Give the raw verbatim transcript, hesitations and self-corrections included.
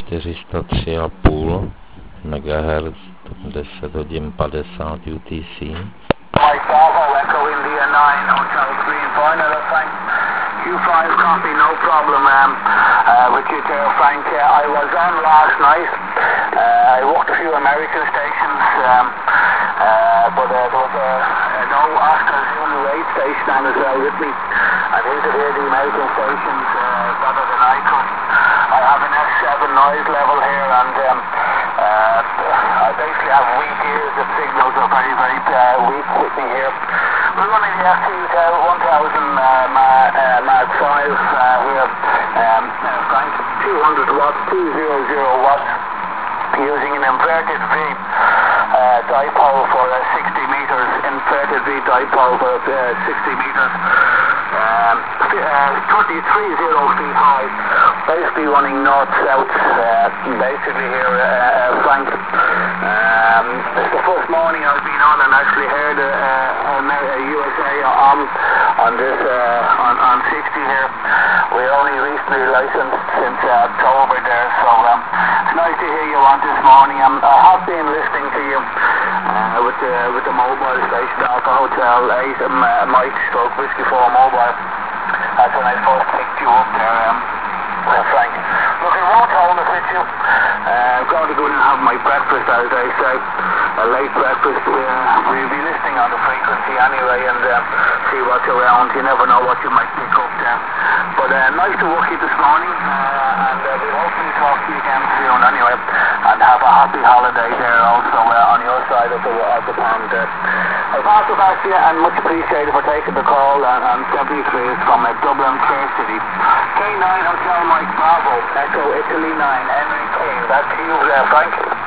čtyři sta tři a půl megahertz, deset hodin padesát U T C. Mike Bravo, Echo India nine, Hotel three in final, Frank. Q five copy, no problem um, uh, with you there, Frank. Uh, I was on last night. Uh, I worked a few American stations, um, uh, but uh, there was a, a no Oscar Zulu eight station on as well with me. And he could hear the American stations uh, better than I could. I have an S seven noise level here, and um, uh, I basically have weak ears. The signals are very, very uh, weak with me here. We're running the F T one thousand uh, Mark five uh, here, um, uh, Frank, two hundred watts, two hundred watts, using an inverted V uh, dipole for uh, sixty meters, inverted V dipole for uh, sixty meters, um, uh, thirty-three zero feet high, basically running north-south, uh, basically here, uh, uh, Frank. Um, it's the first morning I've been on and actually heard a uh, uh, U S A on, on this, uh, on, on sixty here. We only recently licensed since uh, October there, so um, it's nice to hear you on this morning. Um, I have been listening to you uh, with the with the mobile station, Alpha Hotel eight, um, uh, Mike Stroke Whiskey four Mobile. That's when I first picked you up there, um, uh, Frank. Look, I won't hold it with you. Uh, I'm going to go in and have my breakfast, as I say, a late breakfast. Uh, we'll be listening on the frequency anyway and uh, see what's around. You never know what you might pick up there. But uh, nice to work you this morning, uh, and uh, we'll hopefully talk to you again soon anyway, and have a happy holiday there also uh, on your side of the, of the pond there. I'll pass it back to you, and much appreciated for taking the call, and, and seventy-three is from uh, Dublin, Fair City. K nine Hotel Mike Bravo, Echo Italy nine, Henry King. Back to you, uh, Frank.